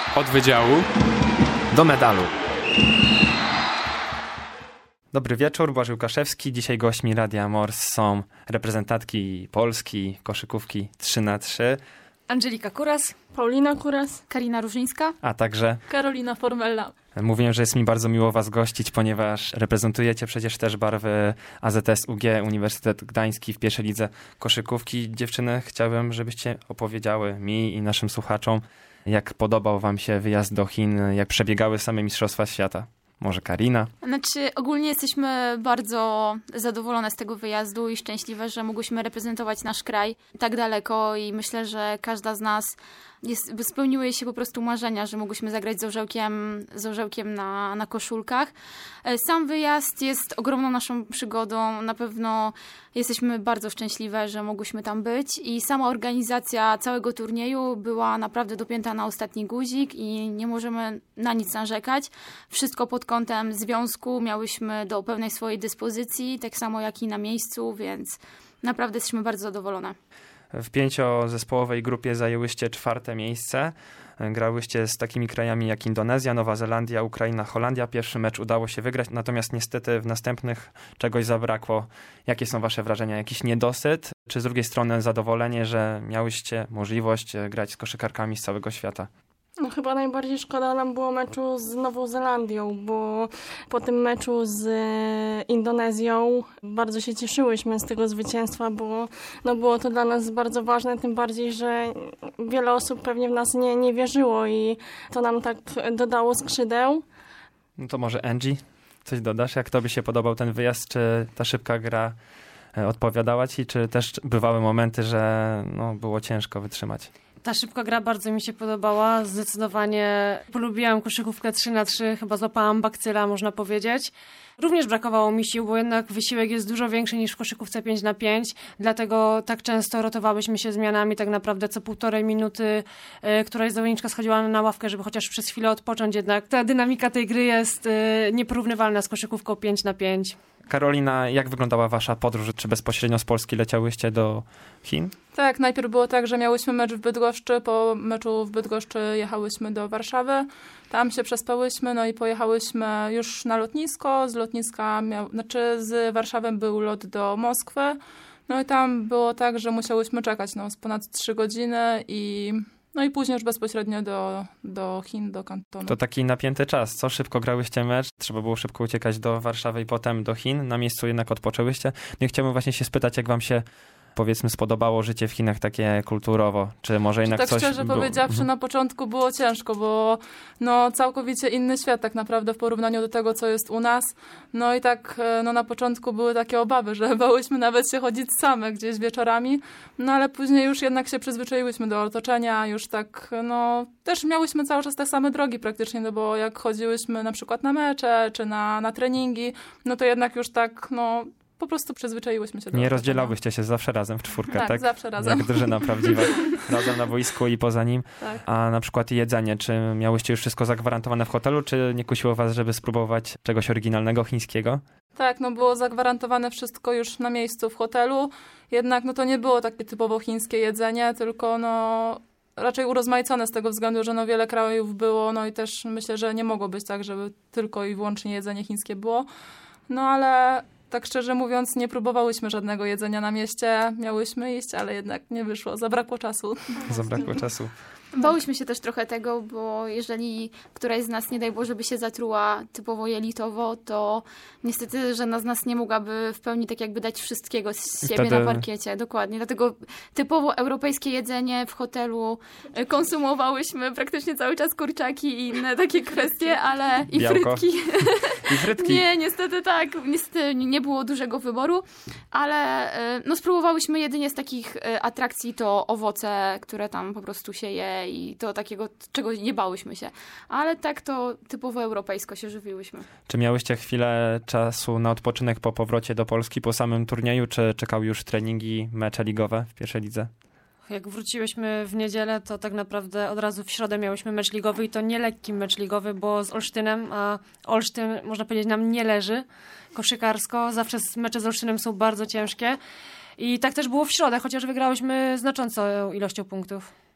Od wydziału do medalu. Dobry wieczór, Błażej Łukaszewski. Dzisiaj gośćmi Radia Mors są reprezentantki Polski, koszykówki 3x3. Angelika Kuras, Paulina Kuras, Karina Różyńska, a także Karolina Formella. Mówię, że jest mi bardzo miło was gościć, ponieważ reprezentujecie przecież też barwy AZS-UG, Uniwersytet Gdański w pierwszej lidze koszykówki. Dziewczyny, chciałbym, żebyście opowiedziały mi i naszym słuchaczom, jak podobał wam się wyjazd do Chin, jak przebiegały same Mistrzostwa Świata. Może Karina? Znaczy, ogólnie jesteśmy bardzo zadowolone z tego wyjazdu i szczęśliwe, że mogłyśmy reprezentować nasz kraj tak daleko i myślę, że każda z nas spełniły jej się po prostu marzenia, że mogłyśmy zagrać z orzełkiem na koszulkach. Sam wyjazd jest ogromną naszą przygodą. Na pewno jesteśmy bardzo szczęśliwe, że mogłyśmy tam być i sama organizacja całego turnieju była naprawdę dopięta na ostatni guzik i nie możemy na nic narzekać. Wszystko pod kątem związku miałyśmy do pełnej swojej dyspozycji, tak samo jak i na miejscu, więc naprawdę jesteśmy bardzo zadowolone. W 5-zespołowej grupie zajęłyście 4. miejsce. Grałyście z takimi krajami jak Indonezja, Nowa Zelandia, Ukraina, Holandia. Pierwszy mecz udało się wygrać, natomiast niestety w następnych czegoś zabrakło. Jakie są wasze wrażenia? Jakiś niedosyt? Czy z drugiej strony zadowolenie, że miałyście możliwość grać z koszykarkami z całego świata? No chyba najbardziej szkoda nam było meczu z Nową Zelandią, bo po tym meczu z Indonezją bardzo się cieszyłyśmy z tego zwycięstwa, bo było to dla nas bardzo ważne, tym bardziej, że wiele osób pewnie w nas nie wierzyło i to nam tak dodało skrzydeł. No to może Angie, coś dodasz? Jak tobie się podobał ten wyjazd? Czy ta szybka gra odpowiadała ci? Czy też bywały momenty, że było ciężko wytrzymać? Ta szybka gra bardzo mi się podobała. Zdecydowanie polubiłam koszykówkę 3x3, chyba złapałam bakcyla, można powiedzieć. Również brakowało mi sił, bo jednak wysiłek jest dużo większy niż w koszykówce 5x5, dlatego tak często rotowałyśmy się zmianami, tak naprawdę co 1,5 minuty któraś zawodniczka schodziła na ławkę, żeby chociaż przez chwilę odpocząć, jednak ta dynamika tej gry jest nieporównywalna z koszykówką 5x5. Karolina, jak wyglądała wasza podróż? Czy bezpośrednio z Polski leciałyście do Chin? Tak, najpierw było tak, że miałyśmy mecz w Bydgoszczy, po meczu w Bydgoszczy jechałyśmy do Warszawy, tam się przespałyśmy, i pojechałyśmy już na lotnisko, z lotniska, z Warszawy był lot do Moskwy, i tam było tak, że musiałyśmy czekać z ponad 3 godziny i później już bezpośrednio do Chin, do Kantonu. To taki napięty czas, co? Szybko grałyście mecz, trzeba było szybko uciekać do Warszawy i potem do Chin. Na miejscu jednak odpoczęłyście. I chciałbym właśnie się spytać, jak wam się, powiedzmy, spodobało życie w Chinach takie kulturowo? Czy może jednak tak coś... szczerze powiedziawszy, na początku było ciężko, bo całkowicie inny świat tak naprawdę w porównaniu do tego, co jest u nas. I tak na początku były takie obawy, że bałyśmy nawet się chodzić same gdzieś wieczorami, ale później już jednak się przyzwyczaiłyśmy do otoczenia, już tak, też miałyśmy cały czas te same drogi praktycznie, bo jak chodziłyśmy na przykład na mecze, czy na treningi, to jednak już tak, po prostu przyzwyczaiłyśmy się do Nie rozdzielałyście się zawsze razem w 4, tak? Tak, zawsze razem. Jak drużyna prawdziwa. Razem na boisku i poza nim. Tak. A na przykład jedzenie, czy miałyście już wszystko zagwarantowane w hotelu, czy nie kusiło was, żeby spróbować czegoś oryginalnego, chińskiego? Tak, było zagwarantowane wszystko już na miejscu w hotelu. Jednak to nie było takie typowo chińskie jedzenie, tylko raczej urozmaicone z tego względu, że wiele krajów było, i też myślę, że nie mogło być tak, żeby tylko i wyłącznie jedzenie chińskie było. Ale tak szczerze mówiąc, nie próbowałyśmy żadnego jedzenia na mieście. Miałyśmy iść, ale jednak nie wyszło. Zabrakło czasu. Zabrakło czasu. Bałyśmy się też trochę tego, bo jeżeli któraś z nas, nie daj Boże, by się zatruła typowo jelitowo, to niestety żadna z nas nie mogłaby w pełni tak jakby dać wszystkiego z siebie na parkiecie. Dokładnie. Dlatego typowo europejskie jedzenie w hotelu konsumowałyśmy praktycznie cały czas kurczaki i inne takie kwestie, ale i białko. frytki. I frytki. Nie, niestety tak. Niestety nie było dużego wyboru, ale spróbowałyśmy jedynie z takich atrakcji to owoce, które tam po prostu się je i to takiego, czego nie bałyśmy się. Ale tak to typowo europejsko się żywiłyśmy. Czy miałyście chwilę czasu na odpoczynek po powrocie do Polski, po samym turnieju, czy czekały już treningi, mecze ligowe w pierwszej lidze? Jak wróciłyśmy w niedzielę, to tak naprawdę od razu w środę miałyśmy mecz ligowy i to nie lekki mecz ligowy, bo z Olsztynem, a Olsztyn, można powiedzieć, nam nie leży koszykarsko. Zawsze mecze z Olsztynem są bardzo ciężkie. I tak też było w środę, chociaż wygrałyśmy znaczącą ilością punktów.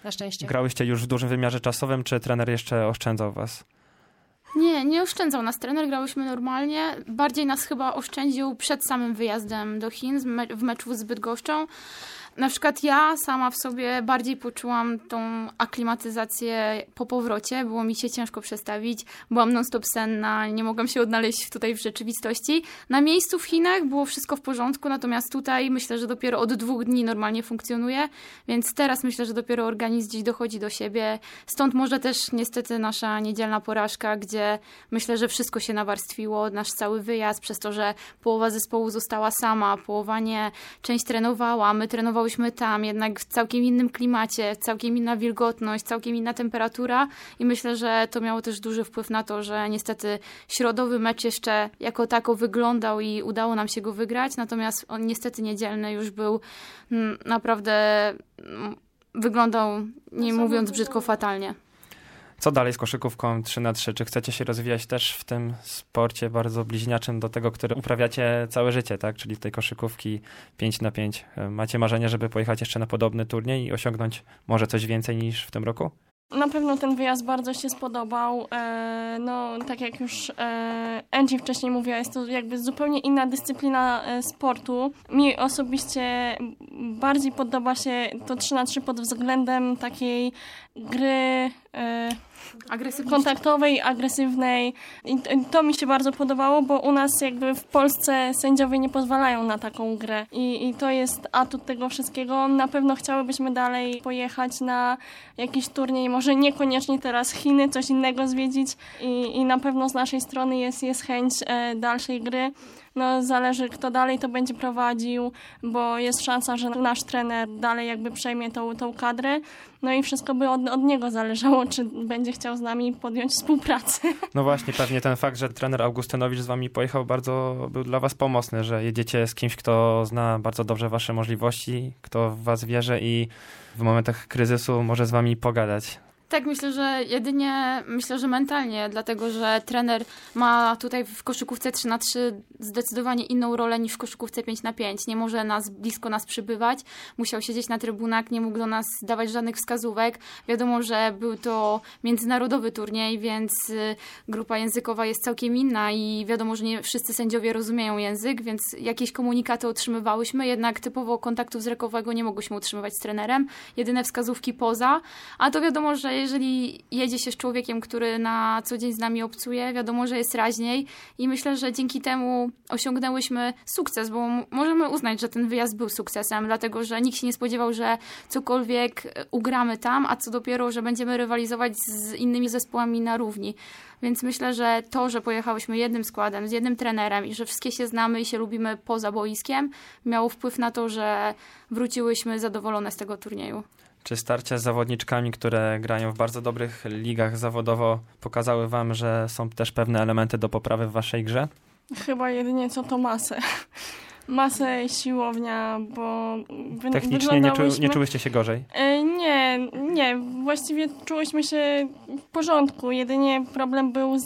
na szczęście. Grałyście już w dużym wymiarze czasowym, czy trener jeszcze oszczędzał was? Nie oszczędzał nas trener, grałyśmy normalnie. Bardziej nas chyba oszczędził przed samym wyjazdem do Chin w meczu z Bydgoszczą. Na przykład ja sama w sobie bardziej poczułam tą aklimatyzację po powrocie. Było mi się ciężko przestawić. Byłam non-stop senna, nie mogłam się odnaleźć tutaj w rzeczywistości. Na miejscu w Chinach było wszystko w porządku, natomiast tutaj myślę, że dopiero od 2 dni normalnie funkcjonuje, więc teraz myślę, że dopiero organizm gdzieś dochodzi do siebie. Stąd może też niestety nasza niedzielna porażka, gdzie myślę, że wszystko się nawarstwiło, nasz cały wyjazd, przez to, że połowa zespołu została sama, połowa nie, część trenowała, my trenowałyśmy tam, jednak w całkiem innym klimacie, całkiem inna wilgotność, całkiem inna temperatura i myślę, że to miało też duży wpływ na to, że niestety środowy mecz jeszcze jako tako wyglądał i udało nam się go wygrać, natomiast on niestety niedzielny już był naprawdę, wyglądał, nie mówiąc brzydko, fatalnie. Co dalej z koszykówką 3x3? Czy chcecie się rozwijać też w tym sporcie bardzo bliźniaczym do tego, który uprawiacie całe życie, tak? Czyli tej koszykówki 5x5. Macie marzenie, żeby pojechać jeszcze na podobny turniej i osiągnąć może coś więcej niż w tym roku? Na pewno ten wyjazd bardzo się spodobał. No, tak jak już Angie wcześniej mówiła, jest to jakby zupełnie inna dyscyplina sportu. Mi osobiście bardziej podoba się to 3x3 pod względem takiej gry kontaktowej, agresywnej. I to mi się bardzo podobało, bo u nas jakby w Polsce sędziowie nie pozwalają na taką grę. I to jest atut tego wszystkiego. Na pewno chciałybyśmy dalej pojechać na jakiś turniej, może niekoniecznie teraz Chiny, coś innego zwiedzić. I na pewno z naszej strony jest chęć dalszej gry. No, zależy, kto dalej to będzie prowadził, bo jest szansa, że nasz trener dalej jakby przejmie tą kadrę. No i wszystko by od niego zależało, czy będzie chciał z nami podjąć współpracę. No właśnie, pewnie ten fakt, że trener Augustynowicz z wami pojechał, bardzo był dla was pomocny, że jedziecie z kimś, kto zna bardzo dobrze wasze możliwości, kto w was wierzy i w momentach kryzysu może z wami pogadać. Tak, myślę, że mentalnie, dlatego że trener ma tutaj w koszykówce 3x3 zdecydowanie inną rolę niż w koszykówce 5x5. Nie może blisko nas przybywać, musiał siedzieć na trybunach, nie mógł do nas dawać żadnych wskazówek. Wiadomo, że był to międzynarodowy turniej, więc grupa językowa jest całkiem inna i wiadomo, że nie wszyscy sędziowie rozumieją język, więc jakieś komunikaty otrzymywałyśmy, jednak typowo kontaktu wzrokowego nie mogłyśmy utrzymywać z trenerem. Jedyne wskazówki poza, a to wiadomo, że jeżeli jedzie się z człowiekiem, który na co dzień z nami obcuje, wiadomo, że jest raźniej i myślę, że dzięki temu osiągnęłyśmy sukces, bo możemy uznać, że ten wyjazd był sukcesem, dlatego, że nikt się nie spodziewał, że cokolwiek ugramy tam, a co dopiero, że będziemy rywalizować z innymi zespołami na równi. Więc myślę, że to, że pojechałyśmy jednym składem, z jednym trenerem i że wszystkie się znamy i się lubimy poza boiskiem, miało wpływ na to, że wróciłyśmy zadowolone z tego turnieju. Czy starcia z zawodniczkami, które grają w bardzo dobrych ligach zawodowo, pokazały wam, że są też pewne elementy do poprawy w waszej grze? Chyba jedynie co to masę. Masę, siłownia, bo technicznie nie czułyście się gorzej? Nie. Właściwie czułyśmy się w porządku. Jedynie problem był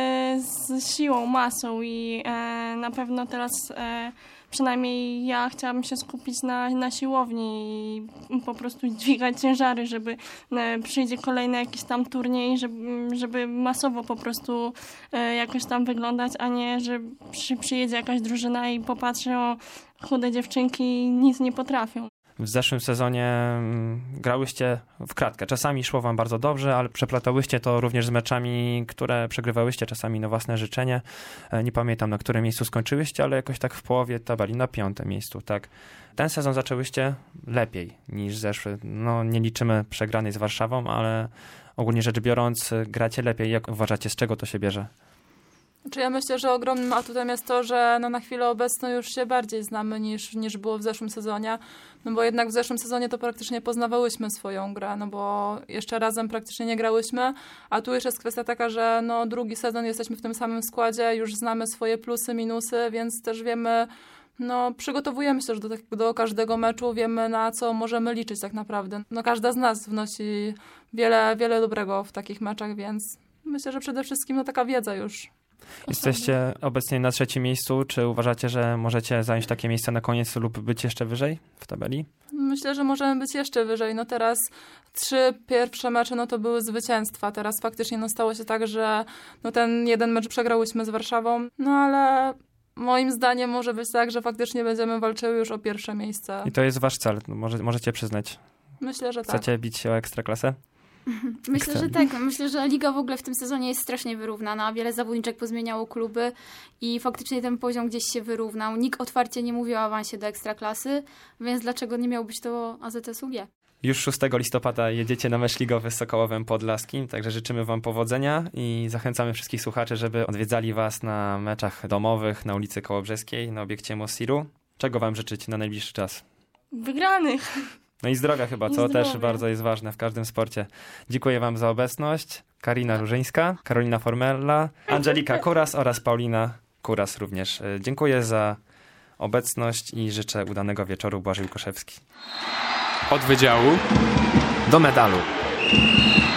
z siłą, masą i na pewno teraz przynajmniej ja chciałabym się skupić na siłowni i po prostu dźwigać ciężary, żeby przyjdzie kolejny jakiś tam turniej, żeby masowo po prostu jakoś tam wyglądać, a nie, że przyjedzie jakaś drużyna i popatrzy, o, chude dziewczynki nic nie potrafią. W zeszłym sezonie grałyście w kratkę. Czasami szło wam bardzo dobrze, ale przeplatałyście to również z meczami, które przegrywałyście czasami na własne życzenie. Nie pamiętam, na którym miejscu skończyłyście, ale jakoś tak w połowie tabeli, na 5. miejscu, tak. Ten sezon zaczęłyście lepiej niż zeszły. No, nie liczymy przegranej z Warszawą, ale ogólnie rzecz biorąc, gracie lepiej. Jak uważacie, z czego to się bierze? Czy ja myślę, że ogromnym atutem jest to, że na chwilę obecną już się bardziej znamy niż było w zeszłym sezonie, no bo jednak w zeszłym sezonie to praktycznie poznawałyśmy swoją grę, no bo jeszcze razem praktycznie nie grałyśmy, a tu już jest kwestia taka, że no drugi sezon jesteśmy w tym samym składzie, już znamy swoje plusy, minusy, więc też wiemy, no przygotowujemy się też do każdego meczu, wiemy na co możemy liczyć tak naprawdę. No każda z nas wnosi wiele dobrego w takich meczach, więc myślę, że przede wszystkim no taka wiedza już Jesteście obecnie na 3. miejscu. Czy uważacie, że możecie zająć takie miejsce na koniec lub być jeszcze wyżej w tabeli? Myślę, że możemy być jeszcze wyżej. No teraz 3 pierwsze mecze no to były zwycięstwa. Teraz faktycznie no stało się tak, że no ten jeden mecz przegrałyśmy z Warszawą. No ale moim zdaniem może być tak, że faktycznie będziemy walczyły już o pierwsze miejsce. I to jest wasz cel, możecie przyznać. Myślę, że tak. Chcecie bić się o Ekstraklasę? Myślę, że tak. Myślę, że liga w ogóle w tym sezonie jest strasznie wyrównana. Wiele zawodniczek pozmieniało kluby i faktycznie ten poziom gdzieś się wyrównał. Nikt otwarcie nie mówił o awansie do Ekstraklasy, więc dlaczego nie miał być to AZS UG? Już 6 listopada jedziecie na mecz ligowy z Sokołowem Podlaskim, także życzymy wam powodzenia i zachęcamy wszystkich słuchaczy, żeby odwiedzali was na meczach domowych na ulicy Kołobrzeskiej, na obiekcie Mosiru. Czego wam życzyć na najbliższy czas? Wygranych. No i zdrowia chyba, co też bardzo jest ważne w każdym sporcie. Dziękuję wam za obecność. Karina Różyńska, Karolina Formella, Angelika Kuras oraz Paulina Kuras również. Dziękuję za obecność i życzę udanego wieczoru. Błażej Koszewski. Od wydziału do medalu.